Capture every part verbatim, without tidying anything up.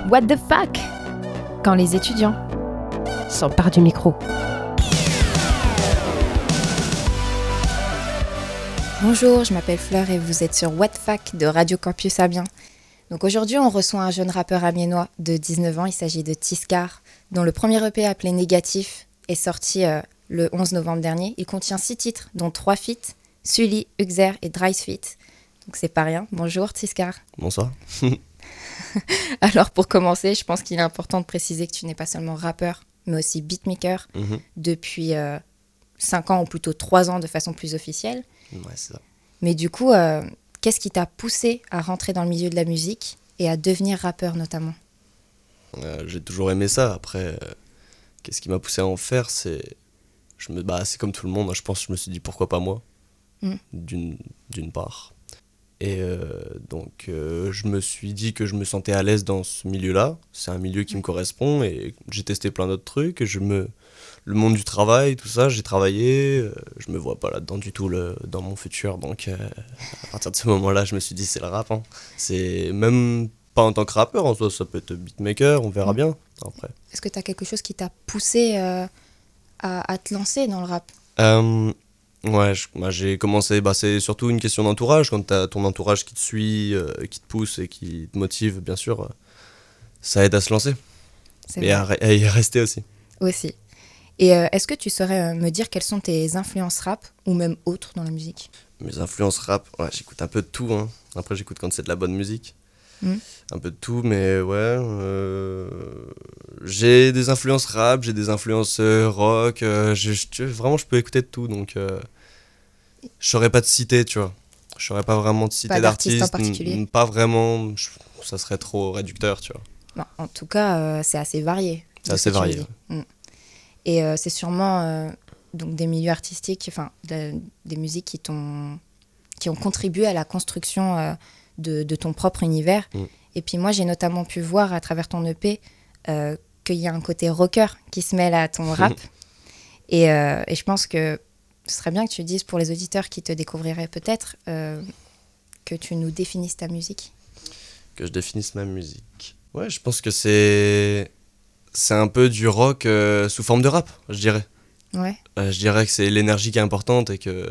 What the fuck quand les étudiants s'emparent du micro. Bonjour, je m'appelle Fleur et vous êtes sur What the fuck de Radio Campus Amiens. Donc aujourd'hui, on reçoit un jeune rappeur amiénois de dix-neuf ans. Il s'agit de Tiskar, dont le premier E P appelé Négatif est sorti euh, le onze novembre dernier. Il contient six titres, dont trois feats, Sully, Uxer et Dryce feat. Donc c'est pas rien. Bonjour Tiskar. Bonsoir. Alors pour commencer, je pense qu'il est important de préciser que tu n'es pas seulement rappeur, mais aussi beatmaker Mm-hmm. depuis euh, cinq ans ou plutôt trois ans de façon plus officielle. Ouais, c'est ça. Mais du coup, euh, qu'est-ce qui t'a poussé à rentrer dans le milieu de la musique et à devenir rappeur notamment ? Euh, j'ai toujours aimé ça. Après, euh, qu'est-ce qui m'a poussé à en faire, c'est... Je me... bah, c'est comme tout le monde, hein. Je pense que je me suis dit pourquoi pas moi, Mm. d'une... d'une part. Et euh, donc, euh, je me suis dit que je me sentais à l'aise dans ce milieu-là. C'est un milieu qui me correspond et j'ai testé plein d'autres trucs. Et je me... Le monde du travail, tout ça, j'ai travaillé. Euh, je me vois pas là-dedans du tout le... dans mon futur. Donc, euh, à partir de ce moment-là, je me suis dit c'est le rap. Hein. C'est même pas en tant que rappeur, en soi, ça peut être beatmaker, on verra Mm. bien après. Est-ce que t'as quelque chose qui t'a poussé euh, à, à te lancer dans le rap ? Euh, ouais, je- bah, j'ai commencé, bah, c'est surtout une question d'entourage. Quand t'as ton entourage qui te suit, euh, qui te pousse et qui te motive, bien sûr, euh, ça aide à se lancer C'est et à, vrai. re- à y rester aussi. Aussi. Et euh, est-ce que tu saurais euh, me dire quelles sont tes influences rap ou même autres dans la musique ? Mes influences rap, ouais, j'écoute un peu de tout. Hein. Après, j'écoute quand c'est de la bonne musique. Mm. Un peu de tout, mais ouais. euh, J'ai des influences rap, j'ai des influences euh, rock. euh, je- je- vraiment, je peux écouter de tout. Donc, euh, je saurais pas te citer, tu vois. Je saurais pas vraiment te citer Pas d'artiste en d'artiste. particulier. n- Pas vraiment. je- Ça serait trop réducteur, tu vois. Bon, en tout cas, euh, c'est assez varié. C'est de assez ce que tu me varié, dis. Mm. Et euh, c'est sûrement euh, donc des milieux artistiques, enfin de- des musiques qui t'ont qui ont contribué à la construction euh, de, de ton propre univers. Mm. Et puis moi, j'ai notamment pu voir à travers ton E P euh, qu'il y a un côté rocker qui se mêle à ton rap. et, euh, et je pense que ce serait bien que tu dises pour les auditeurs qui te découvriraient peut-être euh, que tu nous définisses ta musique. Que je définisse ma musique. Ouais, je pense que c'est. C'est un peu du rock euh, sous forme de rap, je dirais. Ouais. Euh, je dirais que c'est l'énergie qui est importante et que.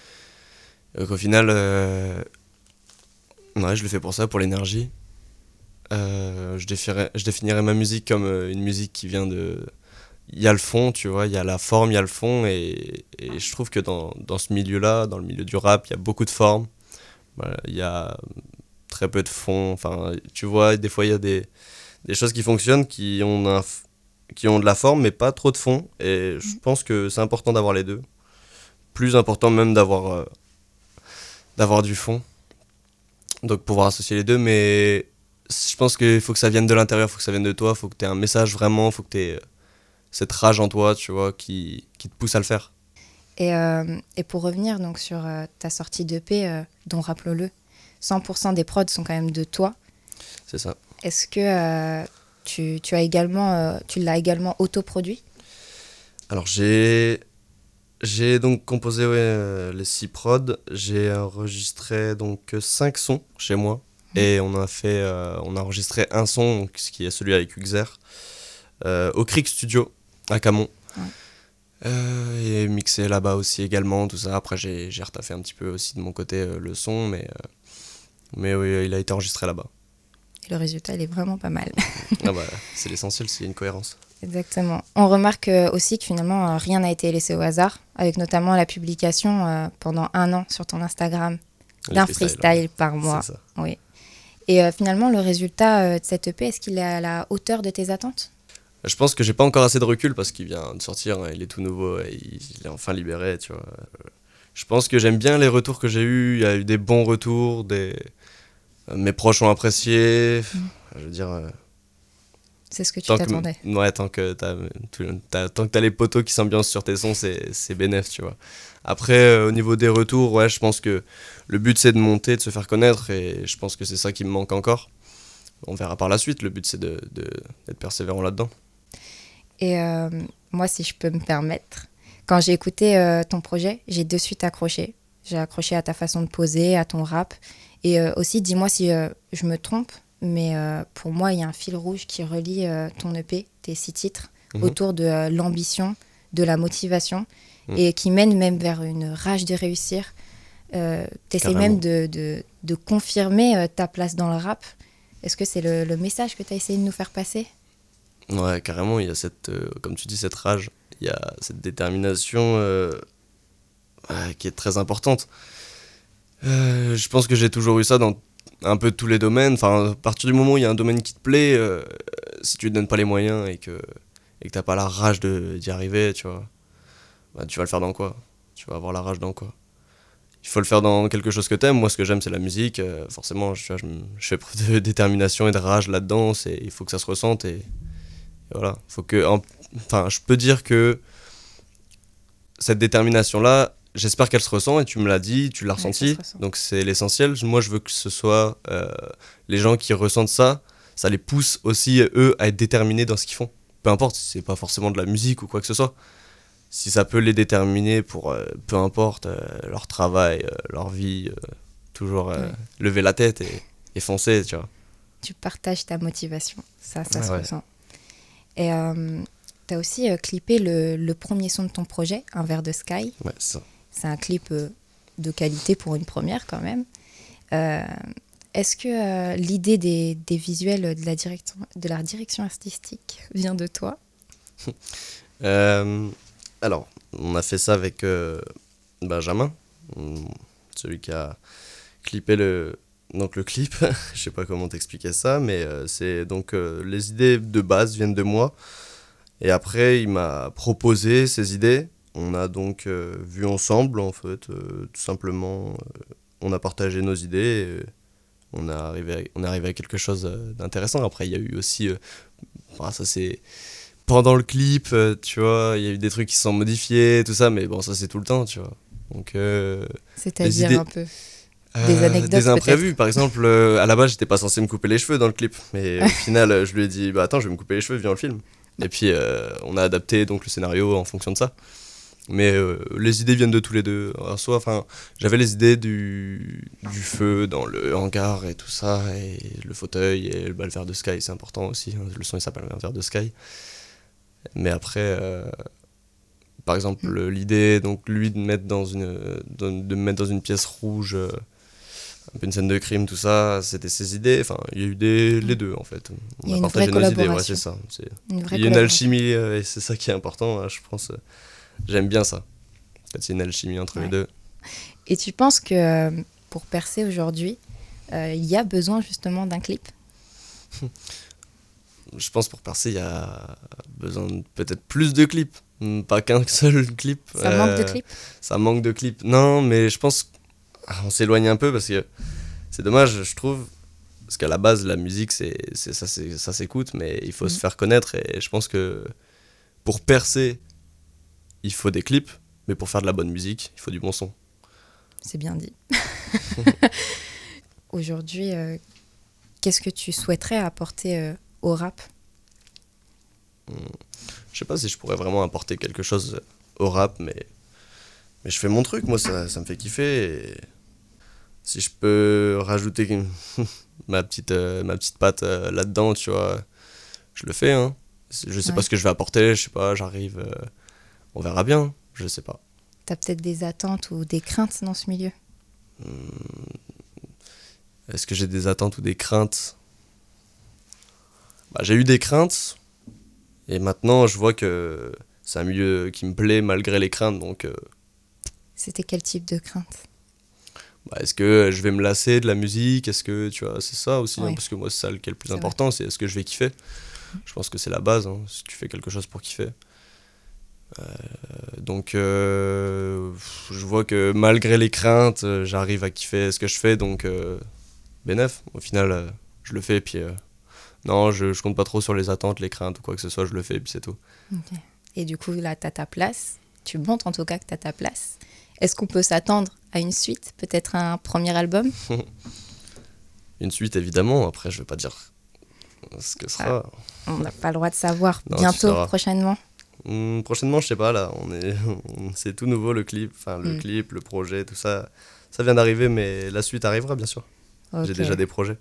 euh, qu'au final. euh, Ouais, je le fais pour ça, pour l'énergie. Euh, je, définirais, je définirais ma musique comme euh, une musique qui vient de. Il y a le fond, tu vois, il y a la forme, il y a le fond, et, et je trouve que dans, dans ce milieu-là, dans le milieu du rap, il y a beaucoup de formes. Voilà, il y a très peu de fond. Enfin, tu vois, des fois, il y a des, des choses qui fonctionnent, qui ont, un f- qui ont de la forme, mais pas trop de fond. Et je pense que c'est important d'avoir les deux. Plus important même d'avoir euh, d'avoir du fond. Donc pouvoir associer les deux, mais je pense qu'il faut que ça vienne de l'intérieur, il faut que ça vienne de toi, il faut que tu aies un message vraiment, il faut que tu aies cette rage en toi, tu vois, qui, qui te pousse à le faire. Et, euh, et pour revenir donc sur euh, ta sortie d'E P, euh, dont rappelons-le, cent pour cent des prods sont quand même de toi. C'est ça. Est-ce que euh, tu, tu, as également, euh, tu l'as également autoproduit ? Alors j'ai j'ai donc composé ouais, euh, les six prods, j'ai enregistré donc cinq sons chez moi et on a fait euh, on a enregistré un son donc, ce qui est celui avec Uxer euh, au Crick Studio à Camon. Ouais. Euh, et mixé là-bas aussi également tout ça. Après j'ai j'ai retaffé un petit peu aussi de mon côté euh, le son mais euh, mais oui, il a été enregistré là-bas. Et le résultat, il est vraiment pas mal. Ah bah, c'est l'essentiel, c'est une cohérence. Exactement. On remarque euh, aussi que finalement, euh, rien n'a été laissé au hasard, avec notamment la publication euh, pendant un an sur ton Instagram Les d'un freestyles, freestyle ouais. par mois. C'est ça. Oui. Et euh, finalement, le résultat euh, de cette E P, est-ce qu'il est à la hauteur de tes attentes ? Je pense que j'ai pas encore assez de recul parce qu'il vient de sortir, hein, il est tout nouveau, et il, il est enfin libéré, tu vois. Euh, Je pense que j'aime bien les retours que j'ai eus, il y a eu des bons retours, des... euh, mes proches ont apprécié. Mm. Je veux dire, euh, C'est ce que tu tant que, t'attendais. ouais, tant que t'as, tout- t'as- tant que t'as les potos qui s'ambiancent sur tes sons, c'est, c'est bénef, tu vois. Après, euh, au niveau des retours, ouais, je pense que le but c'est de monter, de se faire connaître, et je pense que c'est ça qui me manque encore. On verra par la suite, le but c'est de, de, d'être persévérant là-dedans. Et euh, moi, si je peux me permettre, quand j'ai écouté euh, ton projet, j'ai de suite accroché. J'ai accroché à ta façon de poser, à ton rap. Et euh, aussi, dis-moi si euh, je me trompe, mais euh, pour moi, il y a un fil rouge qui relie euh, ton E P, tes six titres, Mhm. autour de euh, l'ambition, de la motivation, Mhm. et qui mène même vers une rage de réussir. Euh, tu essaies Carrément. même de, de, de confirmer euh, ta place dans le rap. Est-ce que c'est le, le message que tu as essayé de nous faire passer? Ouais, carrément, il y a cette, euh, comme tu dis, cette rage, il y a cette détermination euh, ouais, qui est très importante. Euh, je pense que j'ai toujours eu ça dans un peu tous les domaines. Enfin, à partir du moment où il y a un domaine qui te plaît, euh, si tu ne donnes pas les moyens et que et que t'as pas la rage de, d'y arriver, tu vois, bah, tu vas le faire dans quoi? Tu vas avoir la rage dans quoi? Il faut le faire dans quelque chose que t'aimes. Moi, ce que j'aime, c'est la musique. Euh, forcément, je, tu vois, je, me- je fais preuve de détermination et de rage là-dedans. C'est, il faut que ça se ressente et, et voilà. Faut que, en- enfin, je peux dire que cette détermination-là, j'espère qu'elle se ressent et tu me l'as dit, tu l'as Ouais, ça ressenti. se ressent. Donc c'est l'essentiel. Moi, je veux que ce soit euh, les gens qui ressentent ça, ça les pousse aussi, eux, à être déterminés dans ce qu'ils font. Peu importe si c'est pas forcément de la musique ou quoi que ce soit. Si ça peut les déterminer pour, euh, peu importe, euh, leur travail, euh, leur vie, euh, toujours euh, Ouais. lever la tête et, et foncer, tu vois. Tu partages ta motivation. Ça, ça Ouais, se ouais. ressent. Et euh, tu as aussi euh, clippé le, le premier son de ton projet, Un verre de Sky. Ouais, c'est ça. C'est un clip euh, de qualité pour une première quand même. Euh, Est-ce que euh, l'idée des, des visuels de la, direction, de la direction artistique vient de toi? Euh, alors, on a fait ça avec euh, Benjamin, hum, celui qui a clippé le, donc le clip. Je sais pas comment t'expliquer ça, mais euh, c'est donc euh, les idées de base viennent de moi. Et après, il m'a proposé ses idées. On a donc euh, vu ensemble, en fait, euh, tout simplement, euh, on a partagé nos idées. Et on a arrivé, à, on est arrivé à quelque chose euh, d'intéressant. Après, il y a eu aussi, euh, enfin, ça c'est pendant le clip, euh, tu vois, il y a eu des trucs qui se sont modifiés, tout ça, mais bon, ça c'est tout le temps, tu vois. Donc, euh, les C'est-à-dire idées, un peu. Des euh, anecdotes, des imprévus, peut-être. par exemple, euh, à la base, j'étais pas censé me couper les cheveux dans le clip, mais au final, euh, je lui ai dit, bah attends, je vais me couper les cheveux, viens, on le film. Et puis, euh, on a adapté donc le scénario en fonction de ça. Mais euh, les idées viennent de tous les deux. En soi, enfin, j'avais les idées du, du feu dans le hangar et tout ça, et le fauteuil et le, bah, le verre de Sky, c'est important aussi. Hein, le son, il s'appelle un verre de Sky. Mais après, euh, par exemple, Mm. l'idée, donc lui, de, mettre dans une, de, de me mettre dans une pièce rouge, euh, un peu une scène de crime, tout ça, c'était ses idées. Enfin, il y a eu des, les Mm. deux, en fait. Il y On a a une partagé vraie nos idées, ouais, collaboration. c'est ça. C'est... Une vraie Il y a une collaboration. alchimie, euh, et c'est ça qui est important, hein, je pense. euh, J'aime bien ça. En fait, c'est une alchimie entre Ouais. les deux. Et tu penses que euh, pour percer aujourd'hui, euh, il y a besoin justement d'un clip? Je pense pour percer, il y a besoin de peut-être plus de clips. Hmm, Pas qu'un seul clip. Ça manque de Euh, clips? Ça manque de clips. Non, mais je pense qu'on s'éloigne un peu parce que c'est dommage, je trouve. Parce qu'à la base, la musique, c'est, c'est, ça, c'est, ça s'écoute, mais il faut Mhm. se faire connaître. Et je pense que pour percer, il faut des clips. Mais pour faire de la bonne musique, il faut du bon son. C'est bien dit. Aujourd'hui, euh, qu'est-ce que tu souhaiterais apporter euh, au rap? Je sais pas si je pourrais vraiment apporter quelque chose au rap, mais, mais je fais mon truc, moi, ça, ça me fait kiffer. Et si je peux rajouter une- ma, petite, euh, ma petite patte euh, là-dedans, tu vois, je le fais. Hein. Je sais Ouais. pas ce que je vais apporter, je sais pas, j'arrive, euh, on verra bien, je sais pas. T'as peut-être des attentes ou des craintes dans ce milieu? Est-ce que j'ai des attentes ou des craintes? Bah, j'ai eu des craintes, et maintenant je vois que c'est un milieu qui me plaît malgré les craintes, donc euh, C'était quel type de crainte? bah, est-ce que je vais me lasser de la musique? Est-ce que, tu vois, c'est ça aussi, hein, Ouais. parce que moi c'est ça le qui est le plus C'est important, c'est est-ce que je vais kiffer? Je pense que c'est la base, hein, si tu fais quelque chose pour kiffer. Euh, donc euh, je vois que malgré les craintes, euh, j'arrive à kiffer ce que je fais, donc euh, bénef, au final euh, je le fais, et puis euh, non, je, je compte pas trop sur les attentes, les craintes ou quoi que ce soit, je le fais et puis c'est tout. Ok. Et du coup, là, t'as ta place. Tu montres en tout cas que t'as ta place. Est-ce qu'on peut s'attendre à une suite? Peut-être un premier album? Une suite évidemment, après je vais pas dire ce que sera. On n'a pas le droit de savoir. Non, tu Bientôt, sauras. prochainement. Hmm, prochainement, je sais pas, là, on est, on- c'est tout nouveau le clip, enfin le Mm. clip, le projet, tout ça, ça vient d'arriver, mais la suite arrivera bien sûr. J'ai Ok. déjà des projets.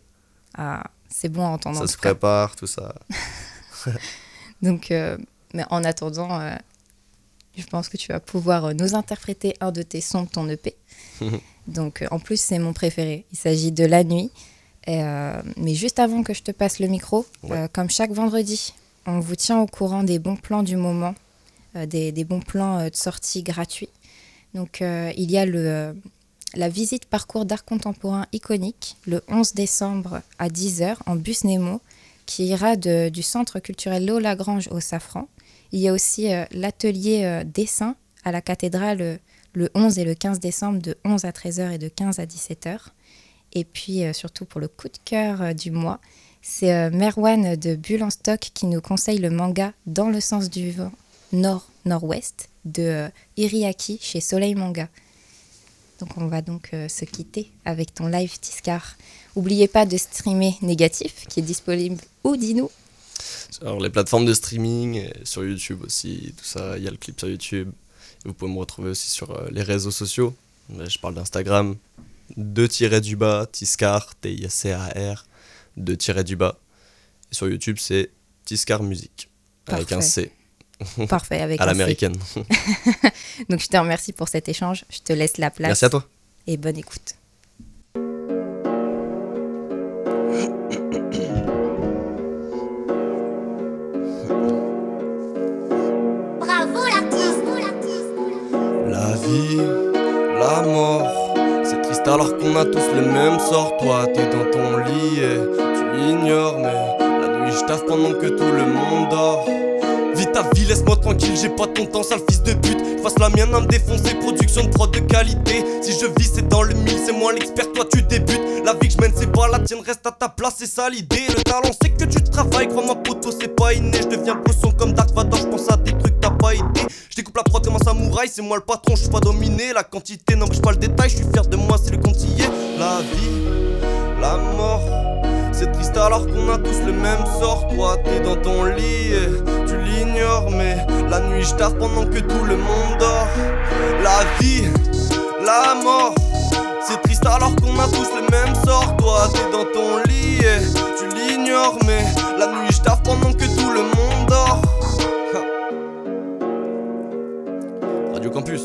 Ah, c'est bon à entendre. Ça en se tout cas. prépare, tout ça. Donc, euh, mais en attendant, euh, je pense que tu vas pouvoir euh, nous interpréter un de tes sons de ton E P. Donc, euh, en plus, c'est mon préféré. Il s'agit de La Nuit. Et, euh, mais juste avant que je te passe le micro, Ouais. euh, comme chaque vendredi, on vous tient au courant des bons plans du moment, euh, des, des bons plans euh, de sortie gratuits. Donc, euh, il y a le, euh, la visite parcours d'art contemporain iconique le onze décembre à dix heures en bus Nemo, qui ira de, du centre culturel Léo Lagrange au Safran. Il y a aussi euh, l'atelier euh, dessin à la cathédrale euh, le onze et le quinze décembre de onze à treize heures et de quinze à dix-sept heures. Et puis euh, surtout pour le coup de cœur euh, du mois, c'est euh, Merwan de Bulle en Stock qui nous conseille le manga Dans le sens du vent nord-nord-ouest de euh, Iriaki chez Soleil Manga. Donc on va donc euh, se quitter avec ton live Tiscar. N'oubliez pas de streamer Négatif qui est disponible où, dis-nous? Sur les plateformes de streaming, et sur YouTube aussi, tout ça, il y a le clip sur YouTube. Et vous pouvez me retrouver aussi sur euh, les réseaux sociaux. Là, je parle d'Instagram, deux tirets du bas, Tiscar, T I S C A R, deux tirets du bas. Et sur YouTube, c'est Tiscar Musique, avec Parfait. un C, Parfait, avec à un C. l'américaine. Donc je te remercie pour cet échange. Je te laisse la place. Merci à toi. Et bonne écoute. Bravo l'artiste, l'artiste. La vie, la mort, c'est triste alors qu'on a tous le même sort. Toi, t'es dans ton lit et tu l'ignores, mais la nuit je taffe pendant que tout le monde dort. Vis ta vie, laisse-moi tranquille, j'ai pas ton temps, sale fils de pute. J'fasse la mienne à me défoncer, production de prod de qualité. Si je vis, c'est dans le mille, c'est moi l'expert, toi tu débutes. La vie que je mène, c'est pas la tienne, reste à ta place, c'est ça l'idée. Le talent, c'est que tu travailles, crois-moi, poteau, c'est pas inné. Je deviens bosson comme Dark Vador, j'pense à des trucs, t'as pas idée. Je découpe la prod comme un samouraï, c'est moi le patron, je suis pas dominé. La quantité n'empêche pas le détail, je suis fier de moi, c'est le compte y est. La vie, la mort, c'est triste alors qu'on a tous le même sort. Toi, t'es dans ton lit et tu l'ignores, mais la nuit je taffe pendant que tout le monde dort. La vie, la mort, c'est triste alors qu'on a tous le même sort. Toi, t'es dans ton lit et tu l'ignores, mais la nuit je taffe pendant que tout le monde dort. Radio Campus.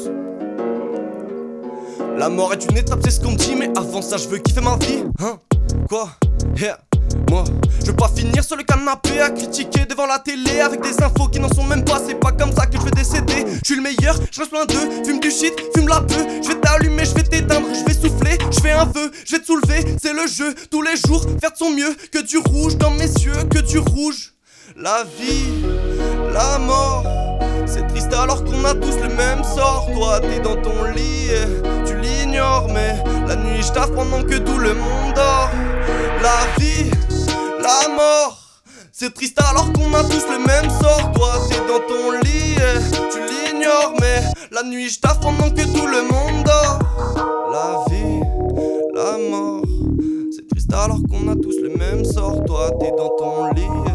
La mort est une étape, c'est ce qu'on me dit, mais avant ça je veux kiffer ma vie. Hein? Quoi? Yeah. Moi, je veux pas finir sur le canapé à critiquer devant la télé avec des infos qui n'en sont même pas. C'est pas comme ça que je vais décéder. Je suis le meilleur, je reste loin d'eux. Fume du shit, fume la bœuf. Je vais t'allumer, je vais t'éteindre, je vais souffler. Je fais un vœu, je vais te soulever. C'est le jeu, tous les jours, faire de son mieux. Que du rouge dans mes yeux, que du rouge. La vie, la mort, c'est triste alors qu'on a tous le même sort. Toi, t'es dans ton lit, tu l'ignores, mais la nuit je taffe pendant que tout le monde dort. La vie, la mort, c'est triste alors qu'on a tous le même sort. Toi, t'es dans ton lit, tu l'ignores, mais la nuit je taffe pendant que tout le monde dort. La vie, la mort, c'est triste alors qu'on a tous le même sort. Toi, t'es dans ton lit,